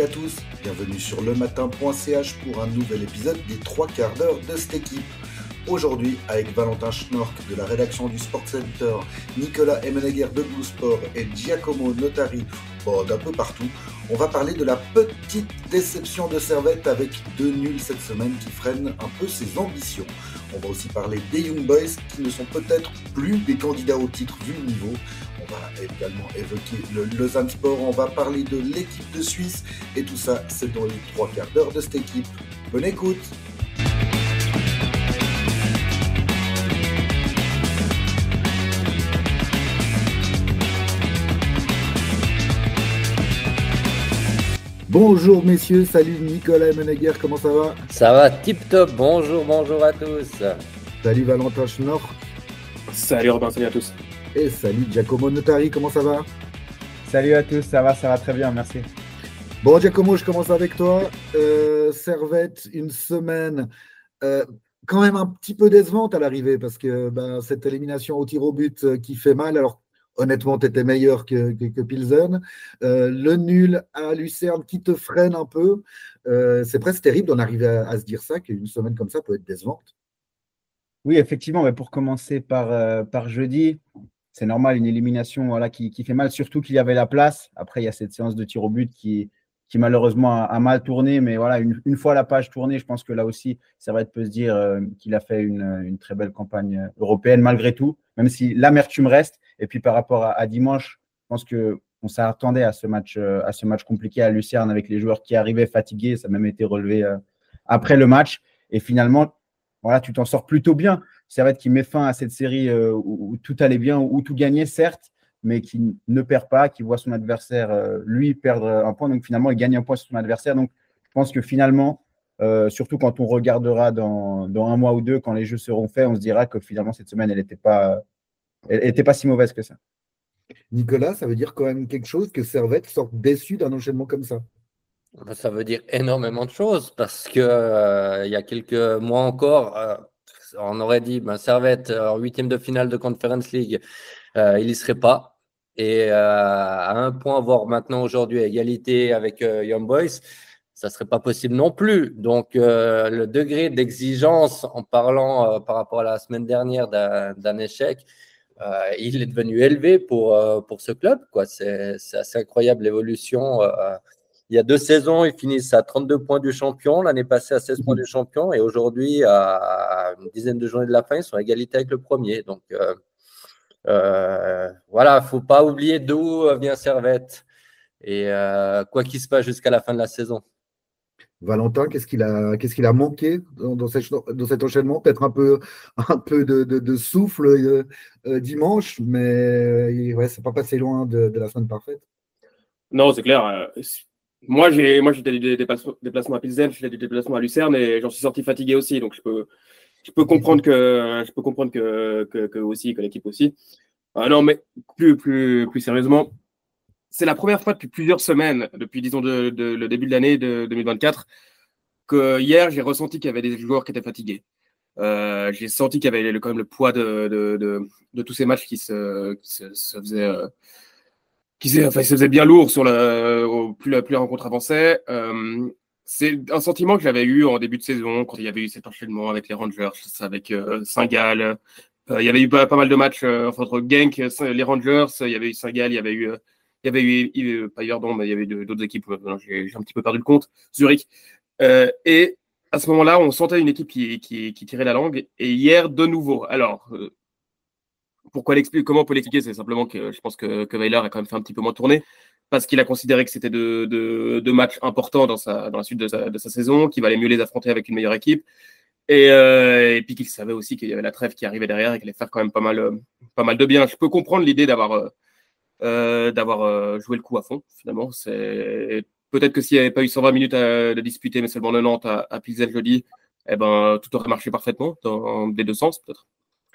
à tous, bienvenue sur lematin.ch pour un nouvel épisode des 3 quarts d'heure de cette équipe. Aujourd'hui, avec Valentin Schnork de la rédaction du Sport Center, Nicolas Emenegger de Blue Sport et Giacomo Notari d'un peu partout, on va parler de la petite déception de Servette avec 2 nuls cette semaine qui freinent un peu ses ambitions. On va aussi parler des Young Boys qui ne sont peut-être plus des candidats au titre vu le niveau. On va également évoquer le Lausanne Sport, on va parler de l'équipe de Suisse et tout ça, c'est dans les 3 quarts d'heure de cette équipe. Bonne écoute! Bonjour messieurs, salut Nicolas Emenegger, comment ça va? Ça va tip top, bonjour à tous. Salut Valentin Schnork. Salut Robin, salut à tous. Et salut Giacomo Notari, comment ça va? Salut à tous, ça va très bien, merci. Bon Giacomo, je commence avec toi. Servette, une semaine quand même un petit peu décevante à l'arrivée parce que cette élimination au tir au but qui fait mal, alors honnêtement, tu étais meilleur que Pilsen. Le nul à Lucerne qui te freine un peu. C'est presque terrible d'en arriver à se dire ça, qu'une semaine comme ça peut être décevante. Oui, effectivement, mais pour commencer par jeudi, c'est normal, une élimination qui fait mal, surtout qu'il y avait la place. Après, il y a cette séance de tir au but qui malheureusement a mal tourné, mais voilà, une fois la page tournée, je pense que là aussi, Servette peut se dire qu'il a fait une très belle campagne européenne malgré tout, même si l'amertume reste. Et puis par rapport à dimanche, je pense qu'on s'attendait à ce match compliqué à Lucerne avec les joueurs qui arrivaient fatigués. Ça a même été relevé après le match. Et finalement, voilà, tu t'en sors plutôt bien. Servette qui met fin à cette série où tout allait bien, où tout gagnait, certes, mais qui ne perd pas, qui voit son adversaire, lui, perdre un point. Donc finalement, il gagne un point sur son adversaire. Donc je pense que finalement, surtout quand on regardera dans un mois ou deux, quand les jeux seront faits, on se dira que finalement, cette semaine, elle n'était pas si mauvaise que ça. Nicolas, ça veut dire quand même quelque chose que Servette sorte déçu d'un enchaînement comme ça? Ça veut dire énormément de choses parce que il y a quelques mois encore, on aurait dit Servette en 8e de finale de Conference League, il n'y serait pas. Et à un point, voire maintenant aujourd'hui à égalité avec Young Boys, ça ne serait pas possible non plus. Donc le degré d'exigence en parlant par rapport à la semaine dernière d'un échec, il est devenu élevé pour ce club, quoi. C'est assez incroyable l'évolution. Il y a 2 saisons, ils finissent à 32 points du champion. L'année passée, à 16 points du champion. Et aujourd'hui, à une dizaine de journées de la fin, ils sont à égalité avec le premier. Donc, voilà, il ne faut pas oublier d'où vient Servette. Et quoi qu'il se passe jusqu'à la fin de la saison. Valentin, qu'est-ce qu'il a manqué dans cet enchaînement? Peut-être un peu de souffle dimanche, mais ouais, c'est pas passé loin de la semaine parfaite. Non, c'est clair. Moi, j'étais du déplacement à Pilsen, j'étais du déplacement à Lucerne et j'en suis sorti fatigué aussi. Donc, je peux comprendre que l'équipe aussi. Non, mais plus sérieusement, c'est la première fois depuis plusieurs semaines, depuis disons le début de l'année de 2024, que hier j'ai ressenti qu'il y avait des joueurs qui étaient fatigués. J'ai senti qu'il y avait quand même le poids de tous ces matchs qui se faisaient. Il se faisait bien lourd plus la rencontre avançait. C'est un sentiment que j'avais eu en début de saison, quand il y avait eu cet enchaînement avec les Rangers, avec Saint-Gall. Il y avait eu pas mal de matchs entre Genk, les Rangers, il y avait eu Saint-Gall, il y avait eu pas Yverdon, mais il y avait eu d'autres équipes. J'ai un petit peu perdu le compte. Zurich. Et à ce moment-là, on sentait une équipe qui tirait la langue. Et hier, de nouveau. Alors, comment on peut l'expliquer? C'est simplement que je pense que Weiler a quand même fait un petit peu moins tourner parce qu'il a considéré que c'était deux matchs importants dans la suite de sa saison, qu'il valait mieux les affronter avec une meilleure équipe. Et puis qu'il savait aussi qu'il y avait la trêve qui arrivait derrière et qu'il allait faire quand même pas mal de bien. Je peux comprendre l'idée d'avoir joué le coup à fond, finalement. Peut-être que s'il n'y avait pas eu 120 minutes de disputer, mais seulement 90 à Pilsen jeudi, tout aurait marché parfaitement dans des deux sens, peut-être.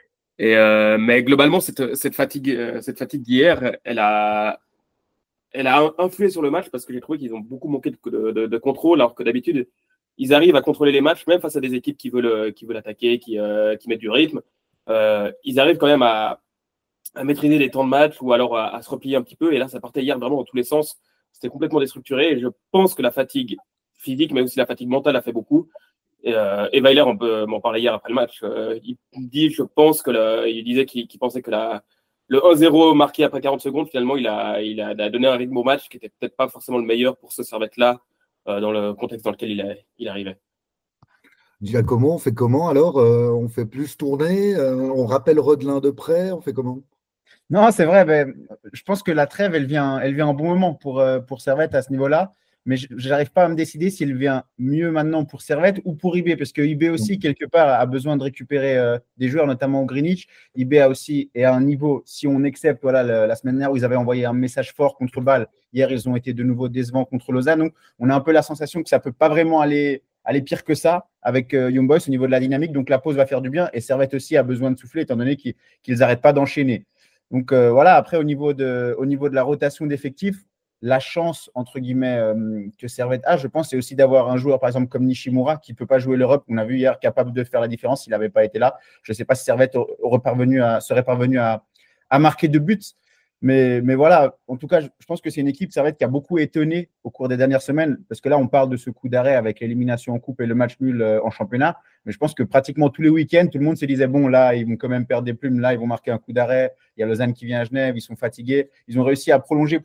Mais globalement, cette fatigue d'hier, elle a influé sur le match parce que j'ai trouvé qu'ils ont beaucoup manqué de contrôle, alors que d'habitude, ils arrivent à contrôler les matchs, même face à des équipes qui veulent attaquer, qui mettent du rythme. Ils arrivent quand même à maîtriser les temps de match ou alors à se replier un petit peu. Et là, ça partait hier vraiment dans tous les sens. c'était complètement déstructuré. Et je pense que la fatigue physique, mais aussi la fatigue mentale, a fait beaucoup. Et Weiler, on peut m'en parler hier après le match. Il dit, je pense il disait qu'il pensait que le 1-0 marqué après 40 secondes, finalement, il a donné un rythme au match qui était peut-être pas forcément le meilleur pour ce Servette-là dans le contexte dans lequel il arrivait. Giacomo, on fait comment alors? On fait plus tourner? On rappelle Rodelin de près? On fait comment? Non, c'est vrai. Ben, je pense que la trêve, elle vient en bon moment pour Servette à ce niveau-là. Mais je n'arrive pas à me décider s'il vient mieux maintenant pour Servette ou pour IB, parce que IB aussi, quelque part, a besoin de récupérer des joueurs, notamment au Greenwich. IB a aussi est à un niveau, si on accepte voilà, la semaine dernière où ils avaient envoyé un message fort contre Bâle, hier, ils ont été de nouveau décevants contre Lausanne. Donc, on a un peu la sensation que ça ne peut pas vraiment aller pire que ça avec Young Boys au niveau de la dynamique. Donc, la pause va faire du bien. Et Servette aussi a besoin de souffler, étant donné qu'ils n'arrêtent pas d'enchaîner. Donc voilà, après au niveau de la rotation d'effectifs, la chance entre guillemets que Servette a, je pense, c'est aussi d'avoir un joueur par exemple comme Nishimura qui ne peut pas jouer l'Europe. On a vu hier capable de faire la différence s'il n'avait pas été là. Je ne sais pas si Servette serait parvenu à marquer de buts. Mais voilà, en tout cas, je pense que c'est une équipe Servette qui a beaucoup étonné au cours des dernières semaines, parce que là, on parle de ce coup d'arrêt avec l'élimination en coupe et le match nul en championnat. Mais je pense que pratiquement tous les week-ends, tout le monde se disait, bon, là, ils vont quand même perdre des plumes, là, ils vont marquer un coup d'arrêt. Il y a Lausanne qui vient à Genève, ils sont fatigués. Ils ont réussi à prolonger.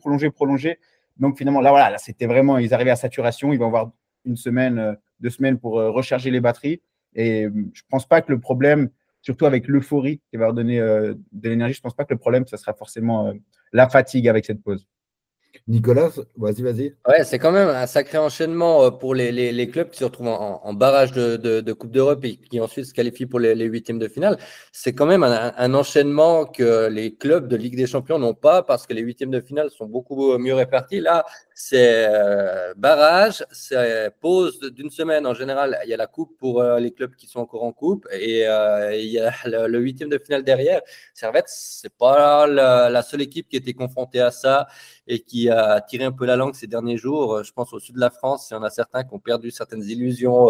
Donc finalement, là, c'était vraiment, ils arrivaient à saturation. Ils vont avoir une semaine, 2 semaines pour recharger les batteries. Et je ne pense pas que le problème, surtout avec l'euphorie qui va leur donner de l'énergie, je ne pense pas que le problème, ça sera forcément la fatigue avec cette pause. Nicolas, vas-y. Ouais, c'est quand même un sacré enchaînement pour les clubs qui se retrouvent en barrage de Coupe d'Europe et qui ensuite se qualifient pour les huitièmes de finale. C'est quand même un enchaînement que les clubs de Ligue des Champions n'ont pas parce que les huitièmes de finale sont beaucoup mieux répartis. Là, c'est barrage, c'est pause d'une semaine. En général, il y a la coupe pour les clubs qui sont encore en coupe et il y a le huitième de finale derrière. Servette, c'est pas la seule équipe qui était confrontée à ça et qui a tiré un peu la langue ces derniers jours. Je pense au sud de la France, il y en a certains qui ont perdu certaines illusions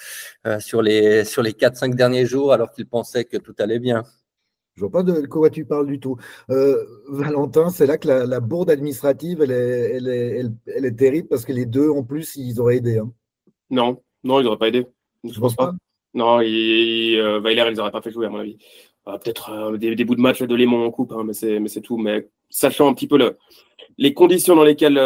sur les 4-5 derniers jours alors qu'ils pensaient que tout allait bien. Je vois pas de quoi tu parles du tout. Valentin, c'est là que la bourde administrative, elle est terrible parce que les deux, en plus, ils auraient aidé. Hein. Non, ils n'auraient pas aidé. Je pense pas. Non, Weiler, ils n'auraient pas fait jouer, à mon avis. Peut-être des bouts de match de Léman en coupe, hein, mais c'est tout. Mais sachant un petit peu les conditions dans lesquelles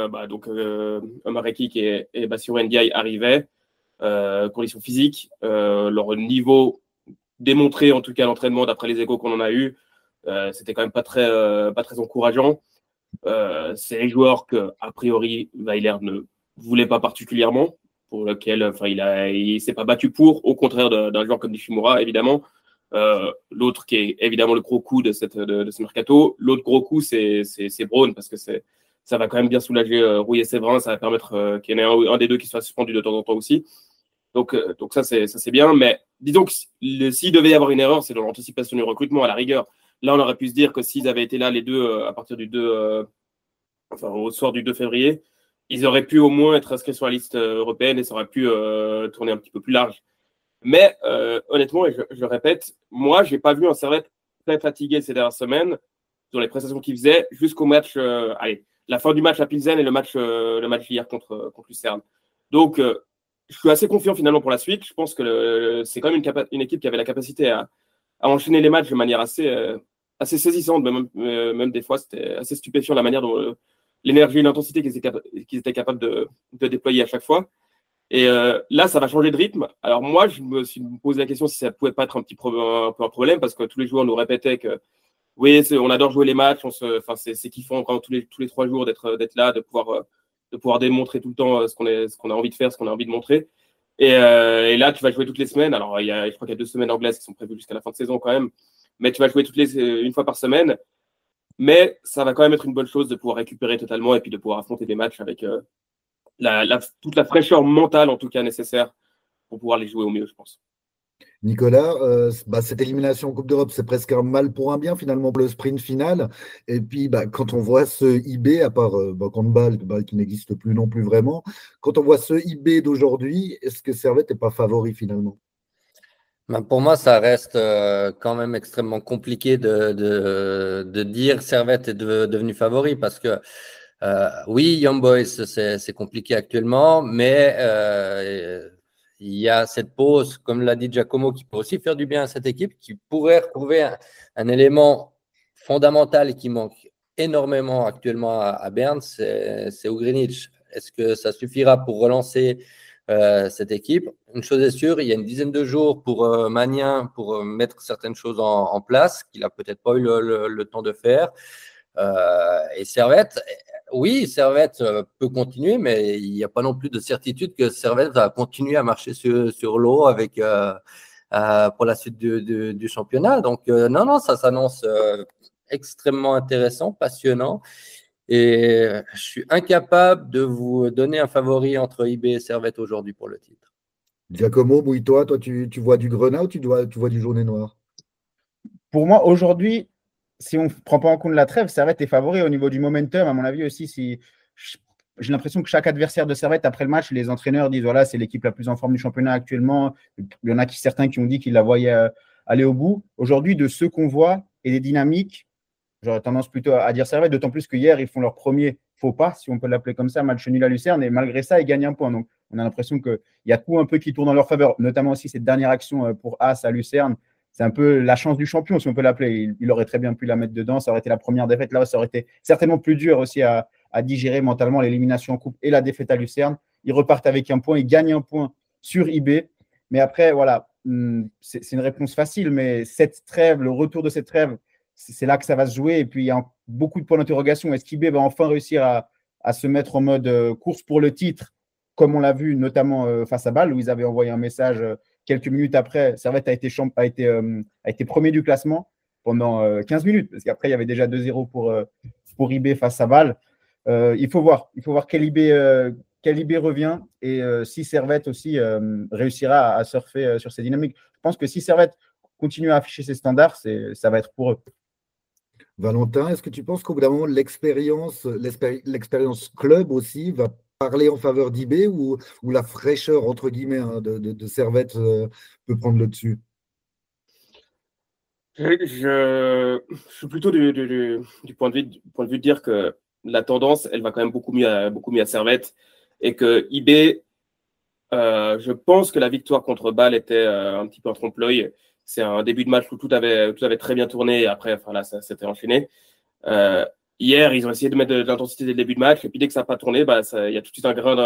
Omar Ekik et Bassirou Ndiaye arrivaient, conditions physiques, leur niveau démontré, en tout cas l'entraînement, d'après les échos qu'on en a eu, c'était quand même pas très encourageant. C'est les joueurs que, a priori, Weiler ne voulait pas particulièrement, pour lequel il s'est pas battu pour, au contraire d'un joueur comme Nishimura, évidemment. L'autre qui est évidemment le gros coup de ce mercato. L'autre gros coup, c'est Braun, parce que ça va quand même bien soulager Rouille et Séverin. Ça va permettre qu'il y en ait un des deux qui soit suspendu de temps en temps aussi. Donc ça, c'est bien. Mais disons que s'il devait y avoir une erreur, c'est dans l'anticipation du recrutement, à la rigueur. Là, on aurait pu se dire que s'ils avaient été là, les deux, à partir du 2, au soir du 2 février, ils auraient pu au moins être inscrits sur la liste européenne et ça aurait pu tourner un petit peu plus large. Mais honnêtement, et je répète, moi, je n'ai pas vu un Servette très fatigué ces dernières semaines sur les prestations qu'il faisait jusqu'au match, la fin du match à Pilsen et le match hier contre Lucerne. Donc, je suis assez confiant finalement pour la suite. Je pense que c'est quand même une équipe qui avait la capacité à enchaîner les matchs de manière assez saisissante. Même des fois, c'était assez stupéfiant la manière dont l'énergie et l'intensité qu'ils étaient capables de déployer à chaque fois. Et là, ça va changer de rythme. Alors moi, je me pose la question si ça pouvait pas être un peu un problème, parce que tous les joueurs nous répétaient que oui, on adore jouer les matchs, c'est kiffant quand tous les 3 jours d'être là, de pouvoir démontrer tout le temps ce qu'on a envie de faire, ce qu'on a envie de montrer. Et là, tu vas jouer toutes les semaines. Alors, je crois qu'il y a 2 semaines anglaises qui sont prévues jusqu'à la fin de saison quand même, mais tu vas jouer une fois par semaine. Mais ça va quand même être une bonne chose de pouvoir récupérer totalement et puis de pouvoir affronter des matchs avec toute la fraîcheur mentale, en tout cas, nécessaire pour pouvoir les jouer au mieux, je pense. Nicolas, cette élimination en Coupe d'Europe, c'est presque un mal pour un bien, finalement, pour le sprint final. Et puis, quand on voit ce IB, à part contre Bâle, qui n'existe plus non plus vraiment, quand on voit ce IB d'aujourd'hui, est-ce que Servette n'est pas favori, finalement? Pour moi, ça reste quand même extrêmement compliqué de dire Servette est devenu favori parce que Oui, Young Boys, c'est compliqué actuellement, mais il y a cette pause, comme l'a dit Giacomo, qui peut aussi faire du bien à cette équipe, qui pourrait retrouver un élément fondamental et qui manque énormément actuellement à Berne, c'est Ugrinic. Est-ce que ça suffira pour relancer cette équipe? Une chose est sûre, il y a une dizaine de jours pour Magnin pour mettre certaines choses en place qu'il n'a peut-être pas eu le temps de faire. Et Servette, oui, Servette peut continuer, mais il n'y a pas non plus de certitude que Servette va continuer à marcher sur l'eau avec, pour la suite du championnat. Donc, non, ça s'annonce extrêmement intéressant, passionnant. Et je suis incapable de vous donner un favori entre IB et Servette aujourd'hui pour le titre. Giacomo, mouille-toi, toi, tu vois du Grenat ou tu vois du jaune et noir? Pour moi, aujourd'hui, si on ne prend pas en compte la trêve, Servette est favori au niveau du momentum. À mon avis aussi, j'ai l'impression que chaque adversaire de Servette, après le match, les entraîneurs disent voilà, c'est l'équipe la plus en forme du championnat actuellement. Il y en a certains qui ont dit qu'ils la voyaient aller au bout. Aujourd'hui, de ce qu'on voit et des dynamiques, j'aurais tendance plutôt à dire Servette, d'autant plus que hier, ils font leur premier faux pas, si on peut l'appeler comme ça, match nul à Lucerne. Et malgré ça, ils gagnent un point. Donc, on a l'impression qu'il y a tout un peu qui tourne en leur faveur, notamment aussi cette dernière action pour As à Lucerne. C'est un peu la chance du champion, si on peut l'appeler. Il aurait très bien pu la mettre dedans. Ça aurait été la première défaite. Là, ça aurait été certainement plus dur aussi à digérer mentalement l'élimination en coupe et la défaite à Lucerne. Ils repartent avec un point. Ils gagnent un point sur IB. Mais après, voilà, c'est une réponse facile. Mais cette trêve, le retour de cette trêve, c'est là que ça va se jouer. Et puis, il y a beaucoup de points d'interrogation. Est-ce qu'IB va enfin réussir à se mettre en mode course pour le titre, comme on l'a vu notamment face à Bâle, où ils avaient envoyé un message quelques minutes après. Servette a été premier du classement pendant 15 minutes, parce qu'après, il y avait déjà 2-0 pour IB face à Bâle. Il faut voir quel IB revient et si Servette aussi réussira à surfer sur ces dynamiques. Je pense que si Servette continue à afficher ses standards, ça va être pour eux. Valentin, est-ce que tu penses qu'au bout d'un moment, l'expérience club aussi va parler en faveur d'IB ou la fraîcheur, entre guillemets, de Servette peut prendre le dessus? Je suis plutôt du point de vue de dire que la tendance, elle va quand même beaucoup mieux à Servette et que IB, je pense que la victoire contre Bâle était un petit peu un trompe-l'œil. C'est un début de match où tout avait très bien tourné et après, enfin là, ça s'était enchaîné. Hier, ils ont essayé de mettre de l'intensité dès le début de match et puis dès que ça n'a pas tourné, il y a tout de suite un grain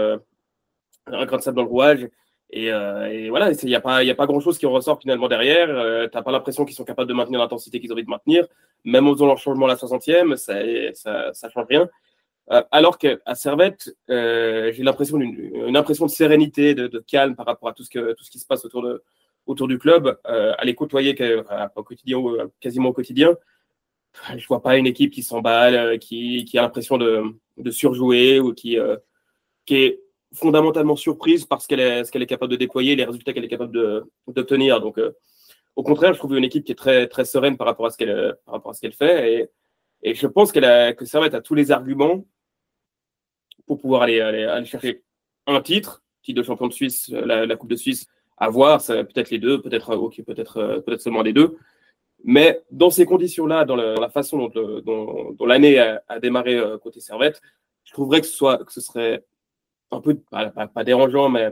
un grain de sable dans le rouage. Et voilà, il n'y a pas grand-chose qui ressort finalement derrière. Tu n'as pas l'impression qu'ils sont capables de maintenir l'intensité qu'ils ont envie de maintenir. Même en faisant leur changement à la 60e, ça ne change rien. Alors qu'à Servette, j'ai l'impression une impression de sérénité, de calme par rapport à tout ce qui se passe autour du club. À les côtoyer au quotidien, quasiment au quotidien, je ne vois pas une équipe qui s'emballe, qui a l'impression de surjouer ou qui est fondamentalement surprise par ce qu'elle est capable de déployer, les résultats qu'elle est capable d'obtenir. Donc, au contraire, je trouve une équipe qui est très, très sereine par rapport à ce qu'elle fait. Et je pense que Servette a tous les arguments pour pouvoir aller chercher un titre de champion de Suisse, la Coupe de Suisse, à voir, peut-être les deux, peut-être seulement les deux. Mais dans ces conditions-là, dans la façon dont l'année a démarré côté Servette, je trouverais que ce serait un peu, pas dérangeant, mais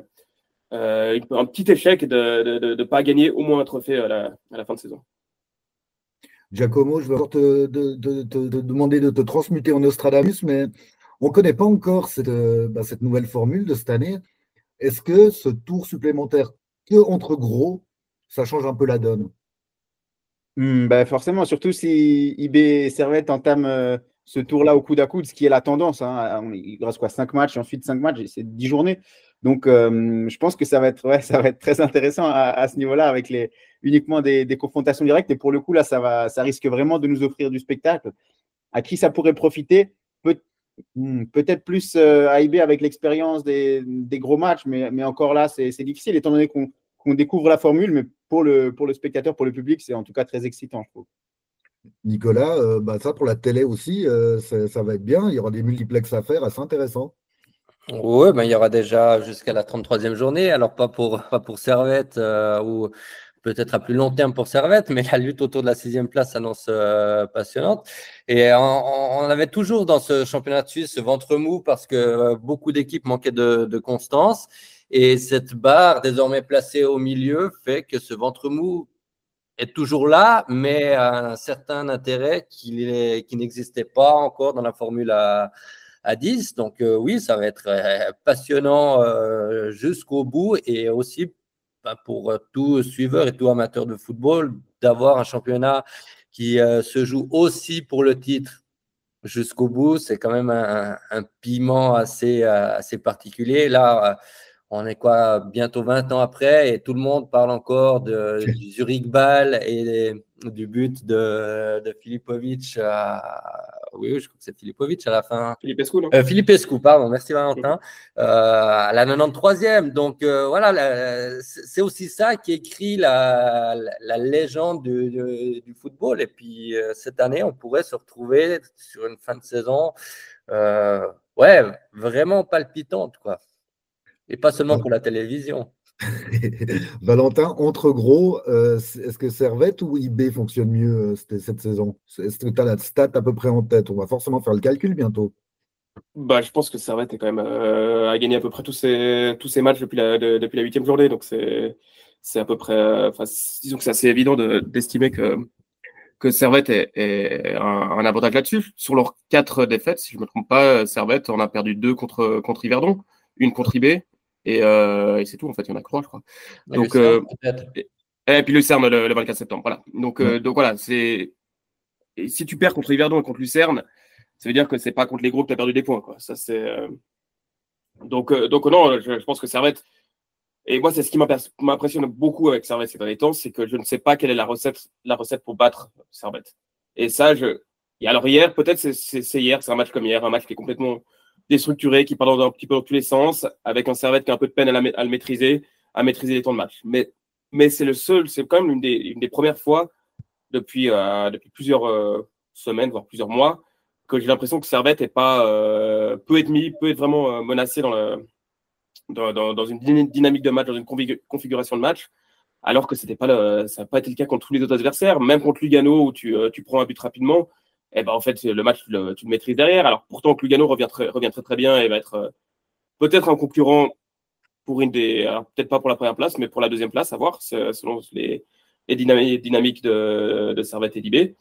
un petit échec de ne pas gagner au moins un trophée à la fin de saison. Giacomo, je vais encore te demander de te transmuter en Nostradamus, mais on ne connaît pas encore cette nouvelle formule de cette année. Est-ce que ce tour supplémentaire que entre gros, ça change un peu la donne? Forcément, surtout si IB et Servette entament ce tour-là au coude à coude, ce qui est la tendance. Il reste 5 matchs, et ensuite 5 matchs, c'est 10 journées. Donc, je pense que ça va être très intéressant à ce niveau-là avec uniquement des confrontations directes. Et pour le coup, là, ça risque vraiment de nous offrir du spectacle. À qui ça pourrait profiter? Peut-être plus à IB avec l'expérience des gros matchs, mais encore là, c'est difficile étant donné qu'on découvre la formule, mais pour le spectateur, pour le public, c'est en tout cas très excitant, je trouve. Nicolas, ça pour la télé aussi, ça va être bien. Il y aura des multiplex à faire, assez intéressant. Oui, il y aura déjà jusqu'à la 33e journée. Alors, pas pour Servette ou peut-être à plus long terme pour Servette, mais la lutte autour de la 6e place s'annonce passionnante. Et on avait toujours dans ce championnat de Suisse ce ventre mou parce que beaucoup d'équipes manquaient de constance. Et cette barre désormais placée au milieu fait que ce ventre mou est toujours là, mais a un certain intérêt qui n'existait pas encore dans la Formule à 10. Donc oui, ça va être passionnant jusqu'au bout et aussi pour tout suiveur et tout amateur de football d'avoir un championnat qui se joue aussi pour le titre jusqu'au bout. C'est quand même un piment assez particulier. Là, on est quoi, bientôt 20 ans après et tout le monde parle encore du Zurich Ball et du but de Filipovic. Oui, je crois que c'est Filipovic à la fin. Filipescu, non Filipescu, pardon, merci Valentin. À la 93e. Donc voilà, c'est aussi ça qui écrit la légende du football. Et puis cette année, on pourrait se retrouver sur une fin de saison vraiment palpitante, quoi. Et pas seulement pour la télévision. Valentin, entre gros, est-ce que Servette ou IB fonctionne mieux cette saison? Est-ce que tu as la stat à peu près en tête? On va forcément faire le calcul bientôt. Je pense que Servette est quand même a gagné à peu près tous ses matchs depuis la 8e journée. Donc c'est à peu près. Disons que c'est assez évident d'estimer que Servette est un avantage là-dessus. Sur leurs 4 défaites, si je ne me trompe pas, Servette en a perdu 2 contre Yverdon, une contre IB. Et c'est tout, en fait, il y en a que 3, je crois. Donc, et puis Lucerne le 24 septembre. Voilà. Donc voilà, si tu perds contre Yverdon et contre Lucerne, ça veut dire que c'est pas contre les gros que tu as perdu des points, quoi. Ça, c'est, donc non, je pense que Servette. Et moi, c'est ce qui m'impressionne beaucoup avec Servette ces derniers temps, c'est que je ne sais pas quelle est la recette pour battre Servette. Et ça, et alors hier, peut-être c'est hier, c'est un match comme hier, un match qui est complètement déstructuré, qui part un petit peu dans tous les sens, avec un Servette qui a un peu de peine à le maîtriser, les temps de match. Mais c'est quand même une des premières fois depuis plusieurs semaines, voire plusieurs mois, que j'ai l'impression que Servette peut être vraiment menacé dans une dynamique de match, dans une configuration de match, alors que ça n'a pas été le cas contre tous les autres adversaires, même contre Lugano où tu prends un but rapidement. En fait, le match, tu le maîtrises derrière. Alors, pourtant, que Lugano revient très, très bien et va être peut-être un concurrent pour alors, peut-être pas pour la première place, mais pour la 2e place, à voir, selon les dynamiques de Servette et d'IB.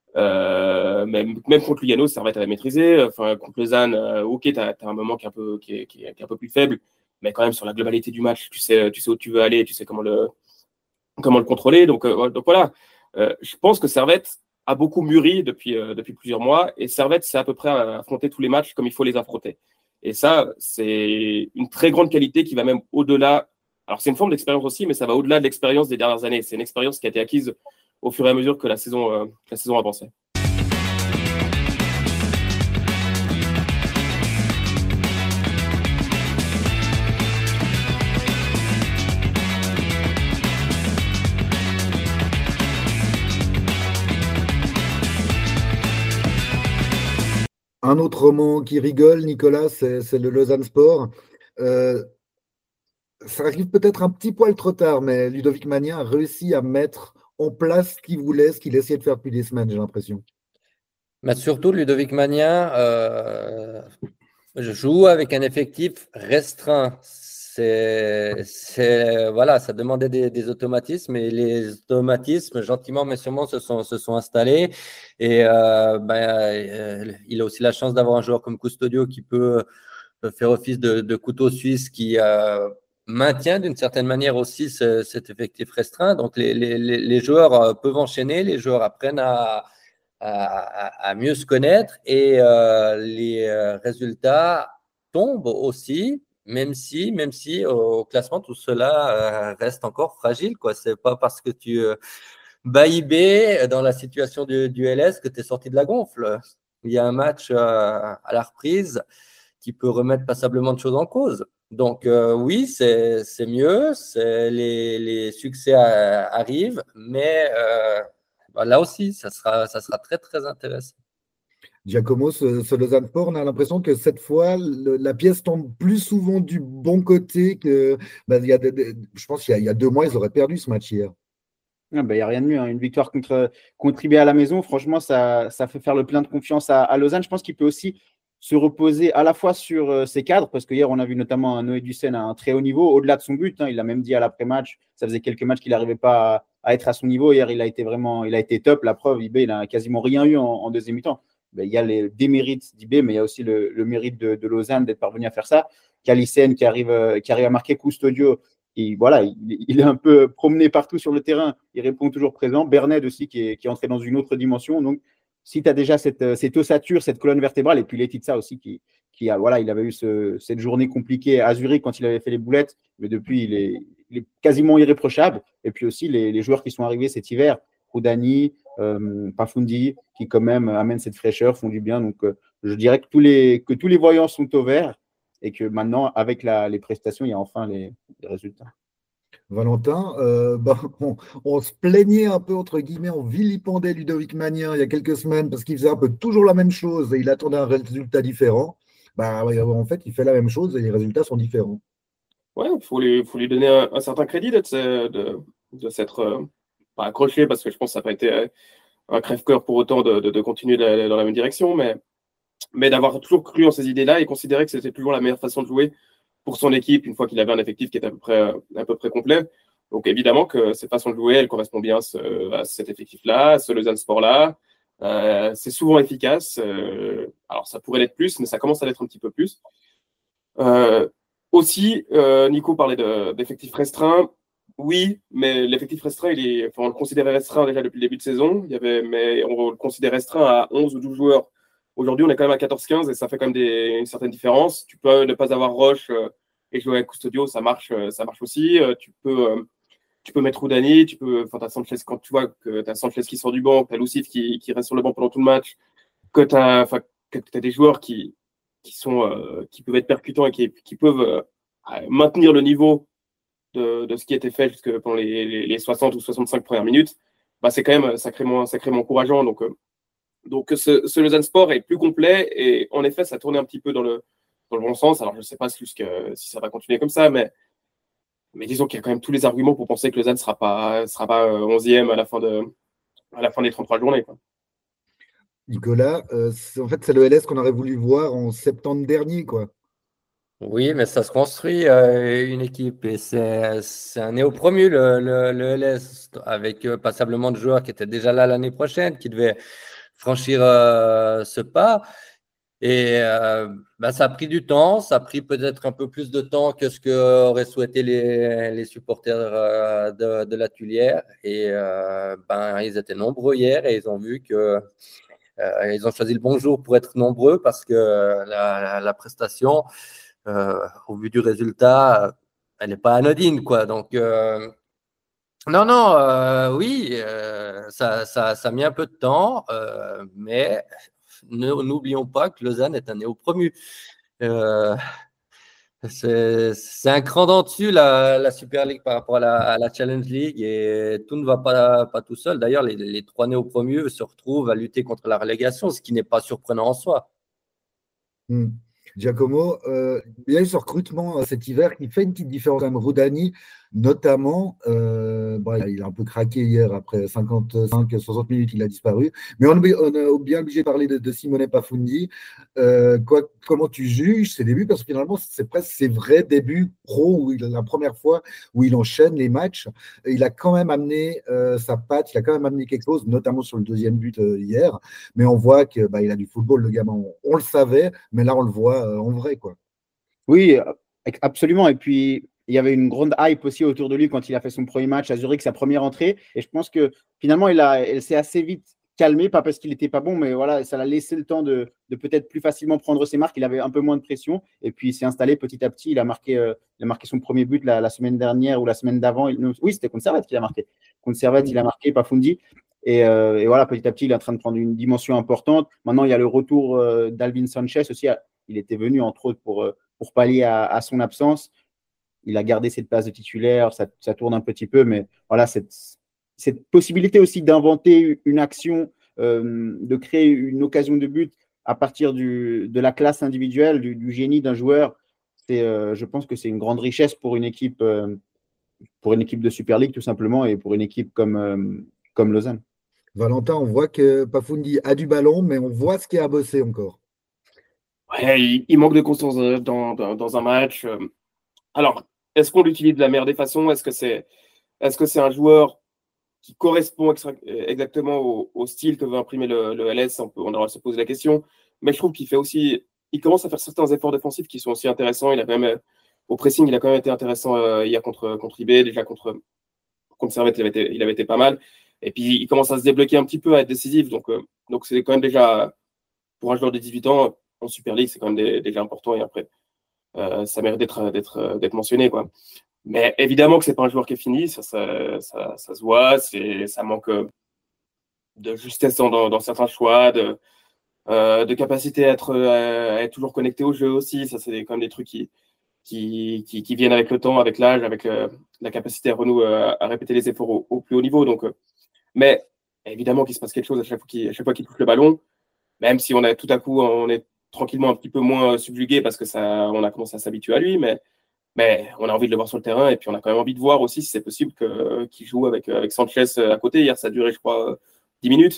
Même contre Lugano, Servette avait maîtrisé. Enfin, contre Lausanne, ok, tu as un moment qui est un peu plus faible, mais quand même, sur la globalité du match, tu sais où tu veux aller, tu sais comment le contrôler. Donc voilà, je pense que Servette a beaucoup mûri depuis plusieurs mois et Servette, c'est à peu près à affronter tous les matchs comme il faut les affronter. Et ça, c'est une très grande qualité qui va même au-delà. Alors, c'est une forme d'expérience aussi, mais ça va au-delà de l'expérience des dernières années. C'est une expérience qui a été acquise au fur et à mesure que la saison avançait. Un autre roman qui rigole, Nicolas, c'est le Lausanne Sport. Ça arrive peut-être un petit poil trop tard, mais Ludovic Magnin a réussi à mettre en place ce qu'il voulait, ce qu'il essayait de faire depuis des semaines, j'ai l'impression. Mais surtout, Ludovic Magnin joue avec un effectif restreint. Voilà, ça demandait des automatismes et les automatismes, gentiment mais sûrement, se sont installés. Et il a aussi la chance d'avoir un joueur comme Custodio qui peut faire office de couteau suisse qui maintient d'une certaine manière aussi cet effectif restreint. Donc, les joueurs peuvent enchaîner, les joueurs apprennent à mieux se connaître et les résultats tombent aussi. Même si au classement, tout cela reste encore fragile, quoi. C'est pas parce que tu bats IB dans la situation du LS que tu es sorti de la gonfle. Il y a un match à la reprise qui peut remettre passablement de choses en cause. Donc oui, c'est mieux, les succès arrivent, mais là aussi, ça sera très, très intéressant. Giacomo, ce Lausanne Sport, on a l'impression que cette fois, la pièce tombe plus souvent du bon côté que. Je pense qu'il y a 2 mois, ils auraient perdu ce match hier. Il n'y a rien de mieux, hein. Une victoire contre IB à la maison, franchement, ça fait faire le plein de confiance à Lausanne. Je pense qu'il peut aussi se reposer à la fois sur ses cadres, parce que hier, on a vu notamment Noé Dussen à un très haut niveau, au-delà de son but. Il a même dit à l'après-match, ça faisait quelques matchs qu'il n'arrivait pas à être à son niveau. Hier, il a été top. La preuve, IB, il n'a quasiment rien eu en deuxième mi-temps. Il y a les démérites d'IB, mais il y a aussi le mérite de Lausanne d'être parvenu à faire ça. Calissen qui arrive à marquer, Custodio. Et voilà, il est un peu promené partout sur le terrain. Il répond toujours présent. Berned aussi qui est entré dans une autre dimension. Donc, si tu as déjà cette ossature, cette colonne vertébrale, et puis Letizia aussi il avait eu cette journée compliquée à Zurich quand il avait fait les boulettes, mais depuis, il est quasiment irréprochable. Et puis aussi, les joueurs qui sont arrivés cet hiver, Roudani, Pafundi, qui quand même amènent cette fraîcheur, font du bien. Donc, je dirais que tous les voyants sont au vert et que maintenant, avec les prestations, il y a enfin les résultats. Valentin, on se plaignait un peu, entre guillemets, on vilipendait Ludovic Magnin il y a quelques semaines parce qu'il faisait un peu toujours la même chose et il attendait un résultat différent. En fait, il fait la même chose et les résultats sont différents. Ouais, il faut lui donner un certain crédit de s'être pas accroché, parce que je pense que ça n'a pas été un crève-cœur pour autant de continuer dans la même direction, mais d'avoir toujours cru en ces idées-là et considérer que c'était toujours la meilleure façon de jouer pour son équipe une fois qu'il avait un effectif qui était à peu près complet. Donc évidemment que cette façon de jouer, elle correspond bien à cet effectif-là, à ce Lausanne Sport-là. C'est souvent efficace. Alors ça pourrait l'être plus, mais ça commence à l'être un petit peu plus. Aussi, Nico parlait d'effectifs restreints. Oui, mais l'effectif restreint, on le considérait restreint déjà depuis le début de saison. Mais on le considère restreint à 11 ou 12 joueurs. Aujourd'hui, on est quand même à 14-15 et ça fait quand même une certaine différence. Tu peux ne pas avoir Roche et jouer avec Custodio, ça marche aussi. Tu peux mettre Roudani, t'as Sanchez, quand tu vois que tu as Sanchez qui sort du banc, tu as Lucif qui reste sur le banc pendant tout le match, que tu as des joueurs qui peuvent être percutants et qui peuvent maintenir le niveau de ce qui a été fait jusque pendant les 60 ou 65 premières minutes, c'est quand même sacrément encourageant. Donc ce Lausanne Sport est plus complet et en effet, ça tournait un petit peu dans le bon sens. Alors, je ne sais pas si ça va continuer comme ça, mais disons qu'il y a quand même tous les arguments pour penser que Lausanne ne sera pas 11e à la fin des 33 journées, quoi. Nicolas, en fait, c'est le LS qu'on aurait voulu voir en septembre dernier, quoi. Oui, mais ça se construit une équipe et c'est un néo-promu, le LS, avec passablement de joueurs qui étaient déjà là l'année prochaine, qui devaient franchir ce pas. Et ça a pris du temps, ça a pris peut-être un peu plus de temps que ce qu'auraient souhaité les supporters de la Tuilière. Et ils étaient nombreux hier et ils ont vu que ils ont choisi le bon jour pour être nombreux parce que la prestation, au vu du résultat, elle n'est pas anodine, quoi. Donc, oui, ça a mis un peu de temps, mais n'oublions pas que Lausanne est un néo-promu. C'est un cran d'en dessus, la Super League par rapport à la Challenge League, et tout ne va pas tout seul. D'ailleurs, les trois néo-promus se retrouvent à lutter contre la relégation, ce qui n'est pas surprenant en soi. Giacomo, il y a eu ce recrutement cet hiver qui fait une petite différence. Même Roudani, notamment, il a un peu craqué hier après 55-60 minutes, il a disparu. Mais on est bien obligé de parler de Simone Pafundi. Comment tu juges ses débuts? Parce que finalement, c'est presque ses vrais débuts pro, la première fois où il enchaîne les matchs. Il a quand même amené sa patte, il a quand même amené quelque chose, notamment sur le deuxième but hier. Mais on voit qu'il a du football, le gamin. On le savait, mais là, on le voit en vrai, quoi. Oui, absolument. Et puis, il y avait une grande hype aussi autour de lui quand il a fait son premier match à Zurich, sa première entrée. Et je pense que finalement, elle s'est assez vite calmée, pas parce qu'il n'était pas bon, mais voilà, ça l'a laissé le temps de peut-être plus facilement prendre ses marques. Il avait un peu moins de pression. Et puis, il s'est installé petit à petit. Il a marqué son premier but la semaine dernière ou la semaine d'avant. Oui, c'était contre Servette qu'il a marqué. Contre Servette, il a marqué, Pafundi. Et voilà, petit à petit, il est en train de prendre une dimension importante. Maintenant, il y a le retour d'Alvin Sanchez aussi. Il était venu, entre autres, pour pallier à son absence. Il a gardé cette place de titulaire, ça tourne un petit peu, mais voilà, cette possibilité aussi d'inventer une action, de créer une occasion de but à partir de la classe individuelle, du génie d'un joueur, je pense que c'est une grande richesse pour une équipe pour une équipe de Super League, tout simplement, et pour une équipe comme Lausanne. Valentin, on voit que Pafoundi a du ballon, mais on voit ce qu'il y a à bosser encore. Ouais, il manque de constance dans un match. Alors, est-ce qu'on l'utilise de la meilleure des façons? Est-ce que c'est un joueur qui correspond exactement au style que veut imprimer le LS? On devrait se poser la question. Mais je trouve il commence à faire certains efforts défensifs qui sont aussi intéressants. Il a quand même, au pressing, il a quand même été intéressant hier contre IB. Déjà contre Servette, il avait été pas mal. Et puis, il commence à se débloquer un petit peu, à être décisif. Donc c'est quand même déjà, pour un joueur de 18 ans, en Super League, c'est quand même déjà important. Et après, ça mérite d'être mentionné, quoi. Mais évidemment que c'est pas un joueur qui est fini, ça se voit, ça manque de justesse dans certains choix, de capacité à être toujours connecté au jeu aussi. Ça, c'est quand même des trucs qui viennent avec le temps, avec l'âge, avec la capacité à répéter les efforts au plus haut niveau. Donc, mais évidemment qu'il se passe quelque chose à chaque fois qu'il touche le ballon, même si tout à coup on est tranquillement un petit peu moins subjugué parce que on a commencé à s'habituer à lui, mais on a envie de le voir sur le terrain et puis on a quand même envie de voir aussi si c'est possible qu'il joue avec Sanchez à côté. Hier, ça a duré, je crois, 10 minutes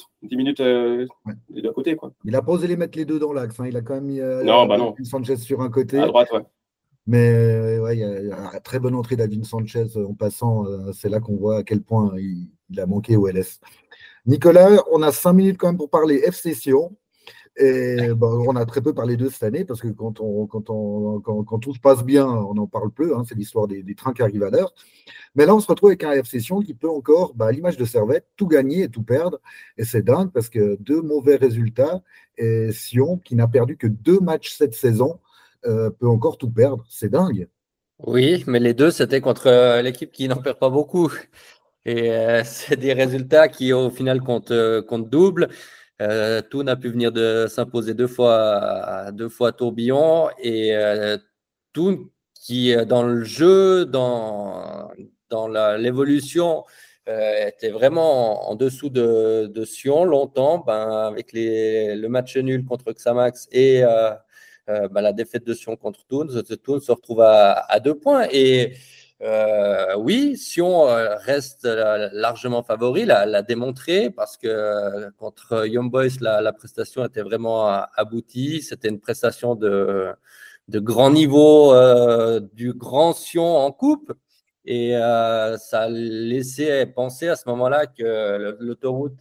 des deux côtés, quoi. Il a pas osé les mettre les deux dans l'axe. Il a quand même mis non. Sanchez sur un côté. À droite, ouais. Mais ouais, il y a une très bonne entrée d'Adin Sanchez en passant. C'est là qu'on voit à quel point il a manqué au LS. Nicolas, on a 5 minutes quand même pour parler FC Sion. Et on a très peu parlé d'eux cette année parce que quand tout se passe bien, on n'en parle plus. C'est l'histoire des trains qui arrivent à l'heure. Mais là, on se retrouve avec un FC Sion qui peut encore, à l'image de Servette, tout gagner et tout perdre. Et c'est dingue parce que 2 mauvais résultats et Sion, qui n'a perdu que 2 matchs cette saison, peut encore tout perdre. C'est dingue. Oui, mais les deux, c'était contre l'équipe qui n'en perd pas beaucoup. Et c'est des résultats qui, au final, comptent double. Thun a pu venir de s'imposer 2 fois à Tourbillon. Et Thun, qui, dans le jeu, dans l'évolution, était vraiment en dessous de Sion longtemps, avec le match nul contre Xamax et la défaite de Sion contre Thun se retrouve à 2 points. Et oui, Sion reste largement favori, l'a démontré, parce que contre Young Boys, la prestation était vraiment aboutie. C'était une prestation de grand niveau du grand Sion en coupe. Et ça laissait penser à ce moment-là que l'autoroute